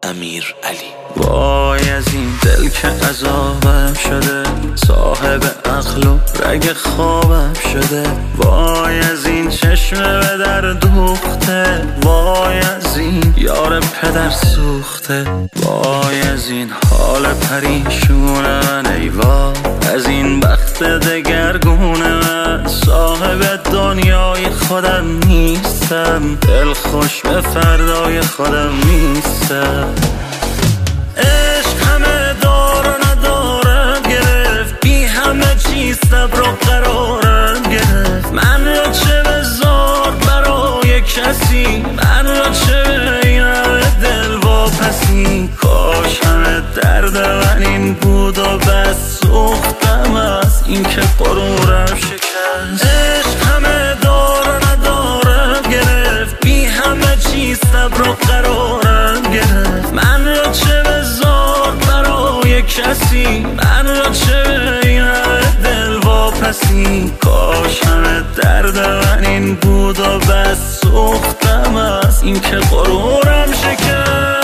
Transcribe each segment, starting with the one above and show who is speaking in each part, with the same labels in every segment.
Speaker 1: امیر علی.
Speaker 2: وای از این دل که عذابم شده، صاحب عقل و رگ خوابم شده. وای از این چشم به در دوخته، وای از این یار پدر سوخته. وای از این حال پریشون من، ای وای از این بخت دگرگون من. صاحب دنیای خودم نیستم، دل خوش به فردای خودم نیستم. عشق همه دار و ندارم گرفت، بی همه چیز صبر و قرارم گرفت. من را چه بذار برای کسی، من را چه به این همه دل واپسی. کاش همه درد من این بود و بس، سوختم از این که غرورم شکست. عشق همه دار و ندارم گرفت، بی همه چیز صبر و قرارم گرفت. من را چه بذار برای کسی، من را چه به این همه دل واپسی. کاش همه درد من این بود و بس، سوختم از این که غرورم شکست.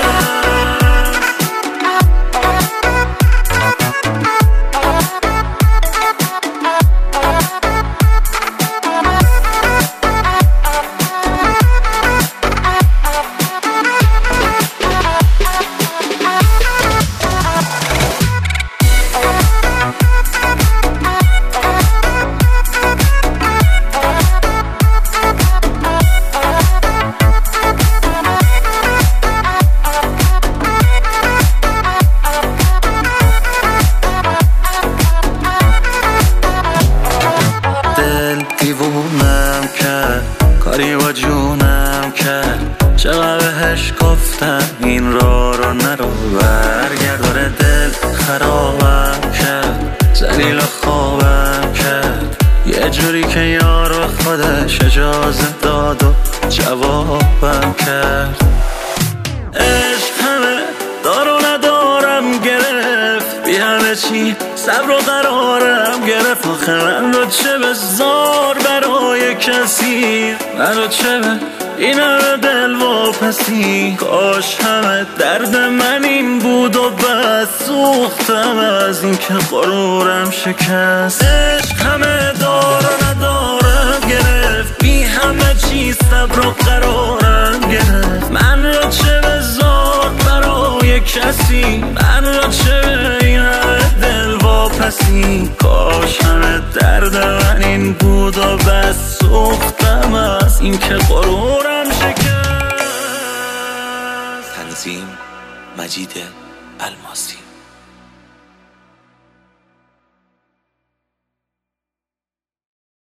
Speaker 2: دیوونم کرد، کاری با جونم کرد. چقدر بهش گفتم این رو نرو، برگرداره دل خرابم کرد. ذلیل خوابم کرد، یه جوری که یار به خودش اجازه داد و جوابم کرد. عشق همه دار و ندارم گرفت، بی همه چی صبر و قرارم گرفت. آخه من رو چه بذار برای کسی، من رو چه به این همه دل واپسی. کاش همه درد من این بود و بس، سوختم از این که غرورم شکست. عشق همه دار و ندارم گرفت، بی همه چیز صبر و قرارم گرفت. من رو چه بذار برای کسی، من رو چه به این همه دل واپسی. کاش همه درد من این بود و بس، سوختم از این که غرورم شکست.
Speaker 1: تنظیم مجید الماسی.